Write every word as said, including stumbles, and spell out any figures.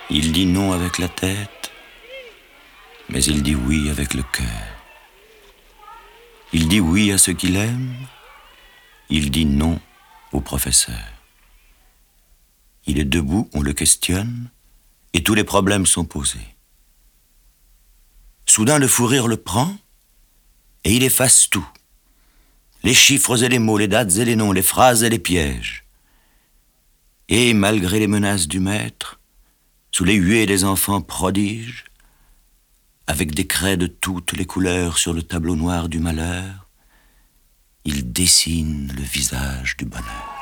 Il dit non avec la tête, mais il dit oui avec le cœur. Il dit oui à ce qu'il aime, il dit non au professeur. Il est debout, on le questionne, et tous les problèmes sont posés. Soudain, le fou rire le prend, et il efface tout. Les chiffres et les mots, les dates et les noms, les phrases et les pièges. Et malgré les menaces du maître, sous les huées des enfants prodiges, avec des craies de toutes les couleurs sur le tableau noir du malheur, il dessine le visage du bonheur.